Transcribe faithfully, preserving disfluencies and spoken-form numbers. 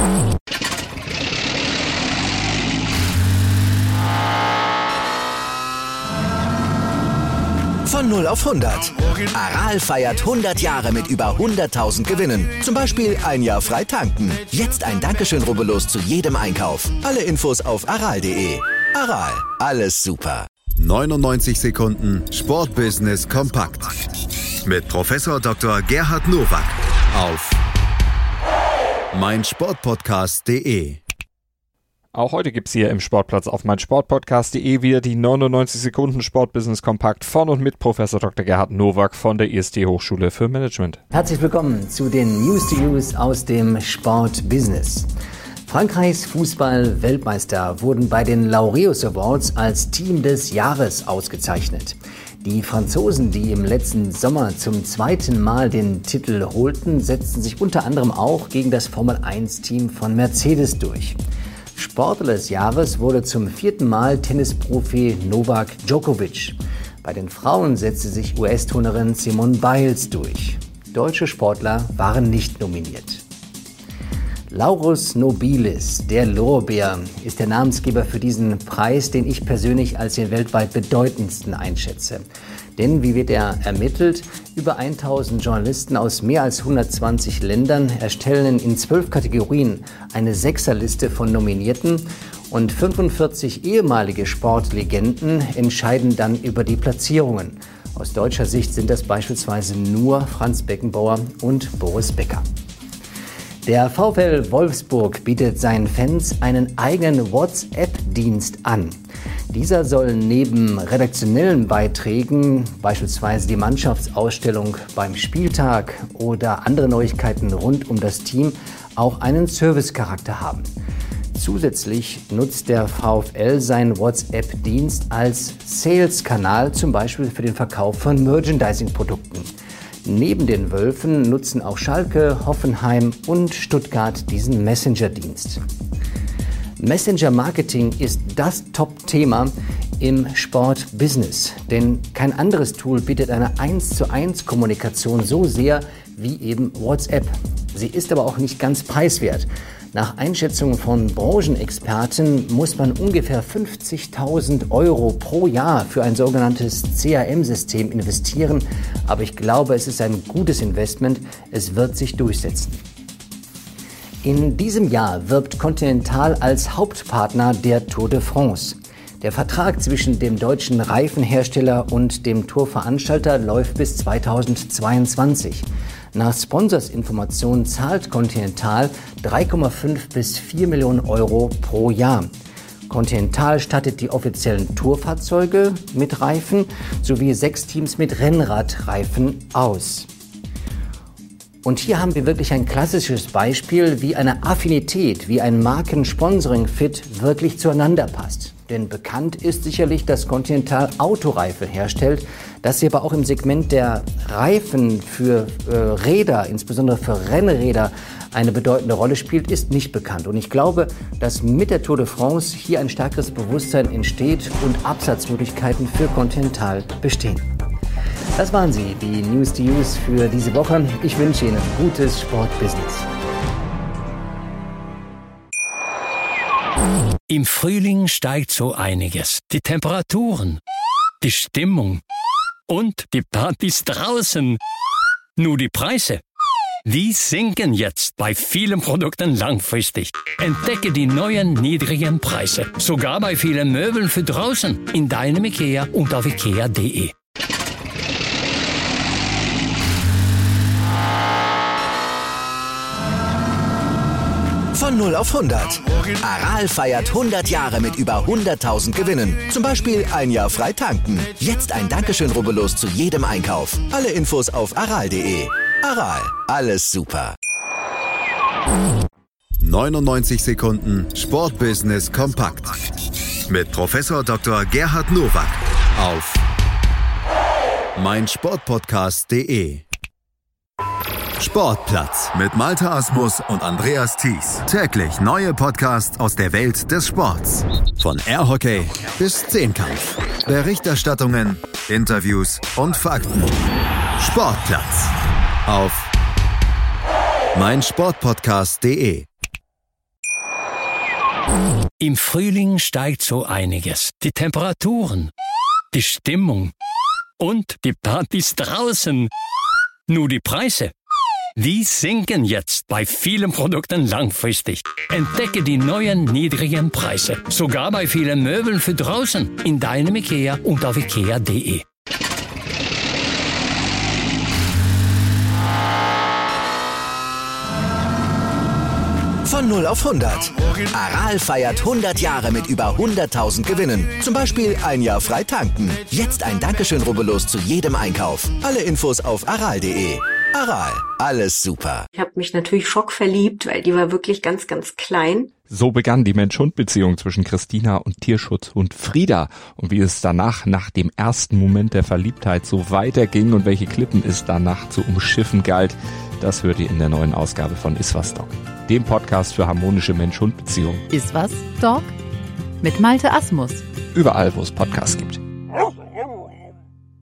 Von null auf hundert. Aral feiert hundert Jahre mit über hunderttausend Gewinnen. Zum Beispiel ein Jahr frei tanken. Jetzt ein Dankeschön, rubbellos zu jedem Einkauf. Alle Infos auf aral punkt de. Aral, alles super. neunundneunzig Sekunden Sportbusiness kompakt. Mit Professor Doktor Gerhard Nowak auf meinsportpodcast punkt de. Auch heute gibt's hier im Sportplatz auf meinsportpodcast punkt de wieder die neunundneunzig Sekunden Sportbusiness kompakt von und mit Professor Doktor Gerhard Nowak von der I S T Hochschule für Management. Herzlich willkommen zu den News to Use aus dem Sportbusiness. Frankreichs Fußball-Weltmeister wurden bei den Laureus Awards als Team des Jahres ausgezeichnet. Die Franzosen, die im letzten Sommer zum zweiten Mal den Titel holten, setzten sich unter anderem auch gegen das Formel eins Team von Mercedes durch. Sportler des Jahres wurde zum vierten Mal Tennisprofi Novak Djokovic. Bei den Frauen setzte sich U S-Turnerin Simone Biles durch. Deutsche Sportler waren nicht nominiert. Laurus Nobilis, der Lorbeer, ist der Namensgeber für diesen Preis, den ich persönlich als den weltweit bedeutendsten einschätze. Denn, wie wird er ermittelt, über tausend Journalisten aus mehr als hundertzwanzig Ländern erstellen in zwölf Kategorien eine Sechserliste von Nominierten und fünfundvierzig ehemalige Sportlegenden entscheiden dann über die Platzierungen. Aus deutscher Sicht sind das beispielsweise nur Franz Beckenbauer und Boris Becker. Der VfL Wolfsburg bietet seinen Fans einen eigenen WhatsApp-Dienst an. Dieser soll neben redaktionellen Beiträgen, beispielsweise die Mannschaftsausstellung beim Spieltag oder andere Neuigkeiten rund um das Team, auch einen Servicecharakter haben. Zusätzlich nutzt der VfL seinen WhatsApp-Dienst als Sales-Kanal, zum Beispiel für den Verkauf von Merchandising-Produkten. Neben den Wölfen nutzen auch Schalke, Hoffenheim und Stuttgart diesen Messenger-Dienst. Messenger-Marketing ist das Top-Thema im Sportbusiness, denn kein anderes Tool bietet eine eins zu eins Kommunikation so sehr wie eben WhatsApp. Sie ist aber auch nicht ganz preiswert. Nach Einschätzungen von Branchenexperten muss man ungefähr fünfzigtausend Euro pro Jahr für ein sogenanntes C R M-System investieren. Aber ich glaube, es ist ein gutes Investment. Es wird sich durchsetzen. In diesem Jahr wirbt Continental als Hauptpartner der Tour de France. Der Vertrag zwischen dem deutschen Reifenhersteller und dem Tourveranstalter läuft bis zweitausendzweiundzwanzig. Nach Sponsorsinformationen zahlt Continental drei Komma fünf bis vier Millionen Euro pro Jahr. Continental stattet die offiziellen Tourfahrzeuge mit Reifen sowie sechs Teams mit Rennradreifen aus. Und hier haben wir wirklich ein klassisches Beispiel, wie eine Affinität, wie ein Markensponsoring-Fit wirklich zueinander passt. Denn bekannt ist sicherlich, dass Continental Autoreifen herstellt. Dass sie aber auch im Segment der Reifen für äh, Räder, insbesondere für Rennräder, eine bedeutende Rolle spielt, ist nicht bekannt. Und ich glaube, dass mit der Tour de France hier ein stärkeres Bewusstsein entsteht und Absatzmöglichkeiten für Continental bestehen. Das waren sie, die News to Use für diese Woche. Ich wünsche Ihnen gutes Sportbusiness. Im Frühling steigt so einiges. Die Temperaturen, die Stimmung und die Partys draußen. Nur die Preise, die sinken jetzt bei vielen Produkten langfristig. Entdecke die neuen niedrigen Preise. Sogar bei vielen Möbeln für draußen. In deinem IKEA und auf ikea punkt de. Von null auf hundert. Aral feiert hundert Jahre mit über hunderttausend Gewinnen. Zum Beispiel ein Jahr frei tanken. Jetzt ein Dankeschön, rubbellos zu jedem Einkauf. Alle Infos auf aral punkt de. Aral, alles super. neunundneunzig Sekunden Sportbusiness kompakt. Mit Professor Doktor Gerhard Nowak auf meinsportpodcast punkt de. Sportplatz mit Malte Asmus und Andreas Thies. Täglich neue Podcasts aus der Welt des Sports. Von Airhockey bis Zehnkampf. Berichterstattungen, Interviews und Fakten. Sportplatz auf meinsportpodcast punkt de. Im Frühling steigt so einiges. Die Temperaturen, die Stimmung und die Partys draußen. Nur die Preise, die sinken jetzt bei vielen Produkten langfristig. Entdecke die neuen niedrigen Preise. Sogar bei vielen Möbeln für draußen. In deinem IKEA und auf ikea punkt de. Von null auf hundert. Aral feiert hundert Jahre mit über hunderttausend Gewinnen. Zum Beispiel ein Jahr frei tanken. Jetzt ein Dankeschön, rubbellos zu jedem Einkauf. Alle Infos auf aral punkt de. Aral, alles super. Ich habe mich natürlich schockverliebt, weil die war wirklich ganz, ganz klein. So begann die Mensch-Hund-Beziehung zwischen Christina und Tierschutzhund Frieda. Und wie es danach, nach dem ersten Moment der Verliebtheit, so weiterging und welche Klippen es danach zu umschiffen galt, das hört ihr in der neuen Ausgabe von Iswas Dog, dem Podcast für harmonische Mensch-Hund-Beziehungen. Iswas Dog? Mit Malte Asmus. Überall, wo es Podcasts gibt.